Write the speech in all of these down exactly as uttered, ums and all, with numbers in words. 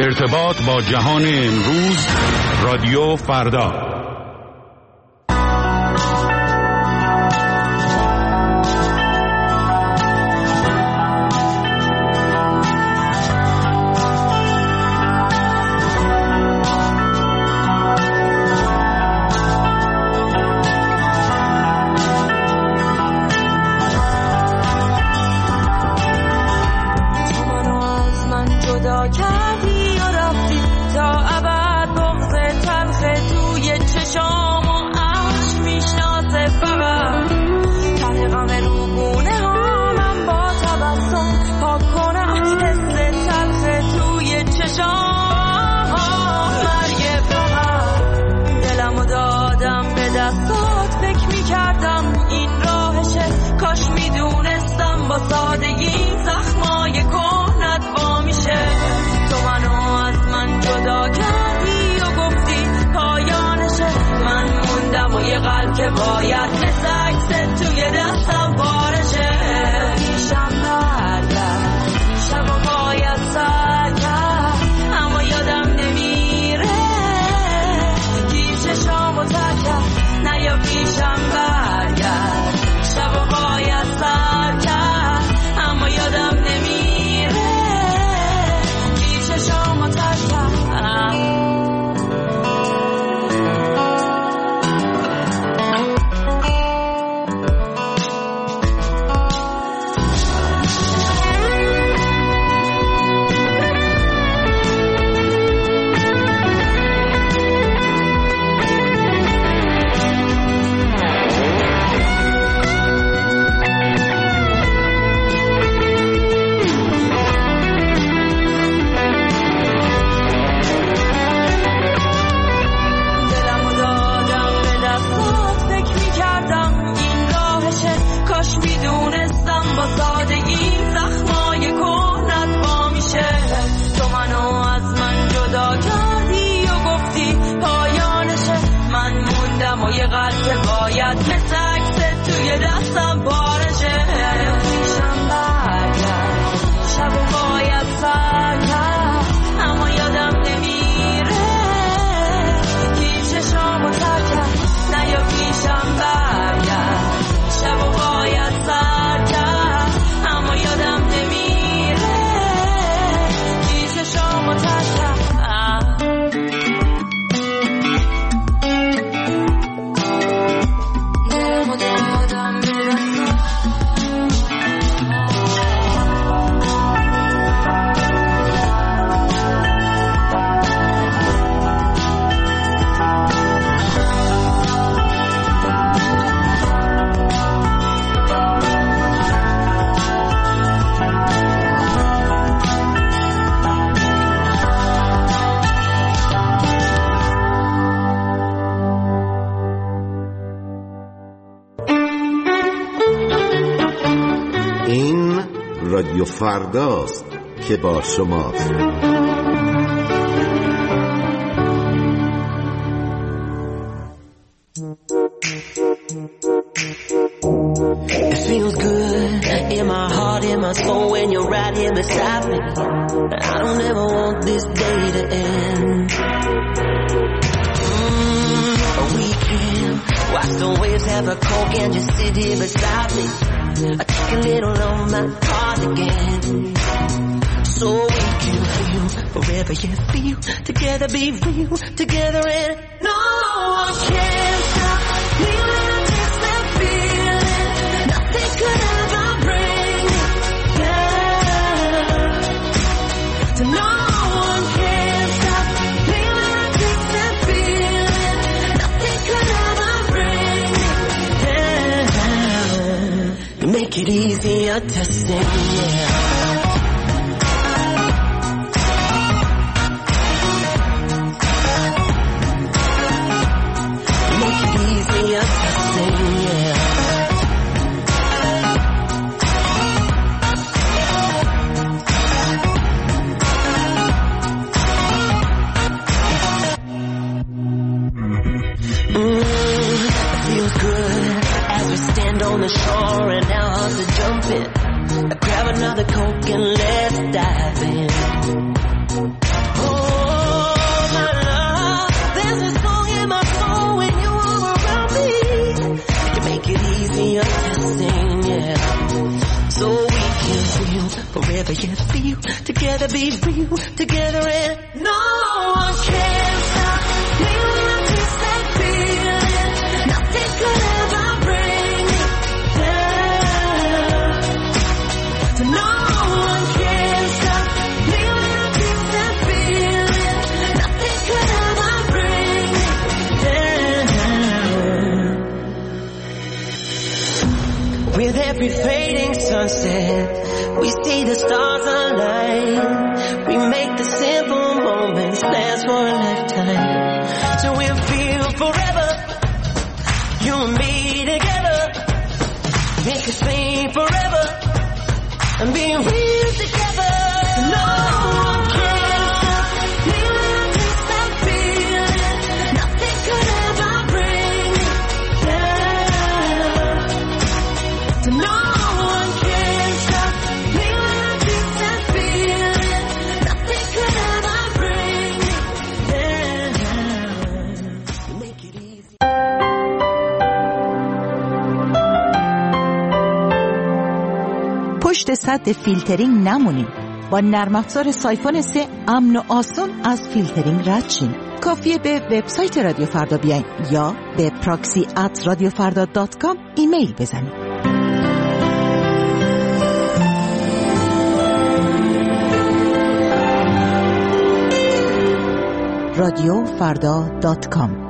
ارتباط با جهان امروز، رادیو فردا. رادیو فرداست که با شماست. It feels good in my heart, in my soul when you're right here beside me. I don't ever want this day to end. Mm, we can watch the waves, have a coke and just sit here beside me. I take a little of my heart again, so we can feel forever you feel. Together be real, together and no one can stop feeling this that feeling. Nothing could ever bring it down. So no one can stop feeling this that feeling. Nothing could ever bring it down. You make it easier to sing, yeah. On the shore and our hearts are jumping. Grab another Coke and let's dive in. Oh, yet feel. Together be real, together and no one can stop me when I taste that feeling. Nothing could ever bring me down. So no one can stop me when I taste that feeling. Nothing could ever bring me down. With every fading sunset, we see the stars align. We make the simple moments last for a lifetime. So we'll feel forever, you and me together. Make us fade forever and be real together. No one can stop me when I taste that feeling. Nothing could ever bring me down. So no one can stop me when I taste that feeling. Nothing could ever bring me down. You make it easy. پشت سد فیلترینگ نمونیم. با نرم افزار سایفون سه امن و آسون از فیلترینگ رد شین. کافیه به وبسایت رادیو فردا بیاین یا به پراکسی ات رادیو فردا دات کام ایمیل بزنید. رادیو فردا دات کام.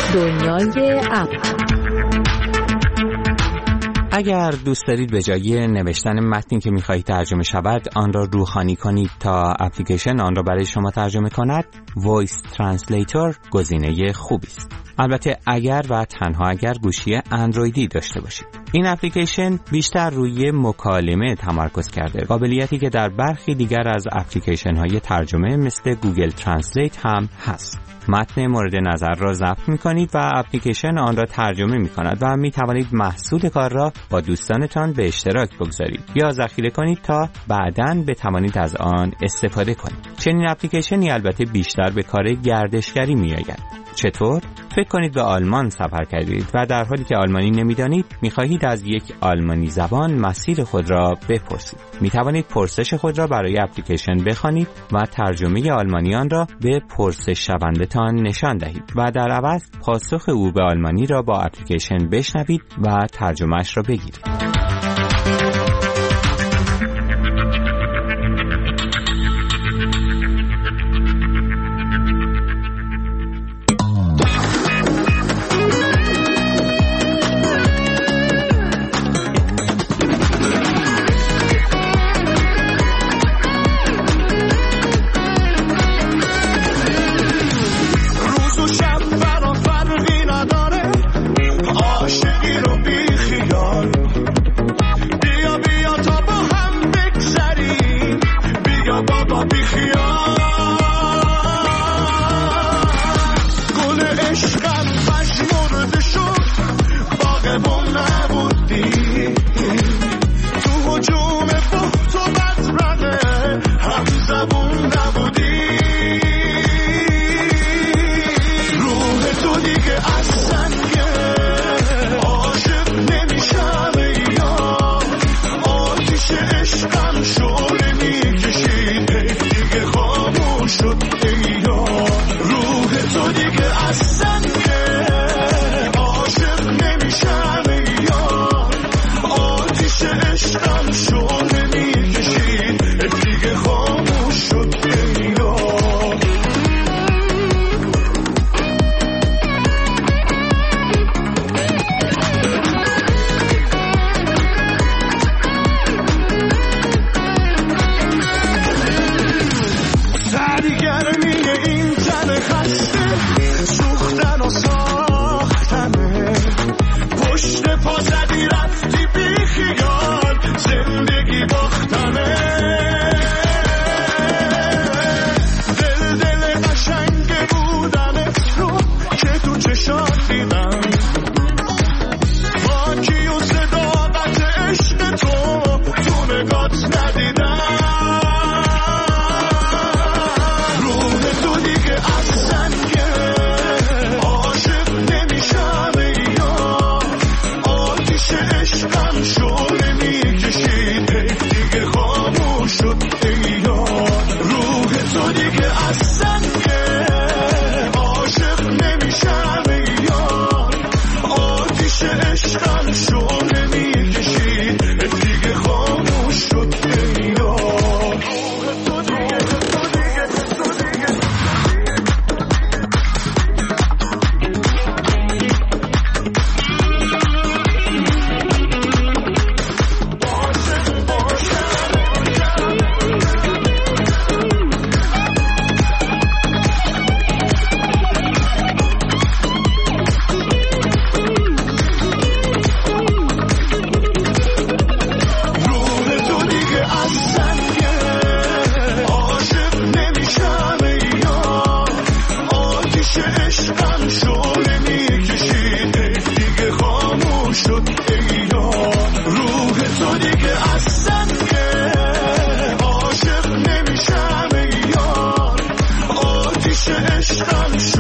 دنیای اپ. اگر دوست دارید به جای نوشتن متنی که می‌خواهید ترجمه شود آن را روخانی کنید تا اپلیکیشن آن را برای شما ترجمه کند، وایس ترنسلیتور گزینه خوبی است. البته اگر و تنها اگر گوشی اندرویدی داشته باشید. این اپلیکیشن بیشتر روی مکالمه تمرکز کرده، قابلیتی که در برخی دیگر از اپلیکیشن‌های ترجمه مثل گوگل ترنسلیت هم هست. متن مورد نظر را ضبط می‌کنید و اپلیکیشن آن را ترجمه می‌کند و می‌توانید محصول کار را با دوستانتان به اشتراک بگذارید یا ذخیره کنید تا بعداً بتوانید از آن استفاده کنید. چنین اپلیکیشنی البته بیشتر به کار گردشگری می‌آید. چطور؟ فکر کنید به آلمان سفر کردید و در حالی که آلمانی نمی‌دانید می‌خواهید از یک آلمانی زبان مسیر خود را بپرسید. می‌توانید پرسش خود را برای اپلیکیشن بخوانید و ترجمه آلمانیان را به پرسش شوندتان نشان دهید و در عوض پاسخ او به آلمانی را با اپلیکیشن بشنوید و ترجمه‌اش را بگیرید. عشقم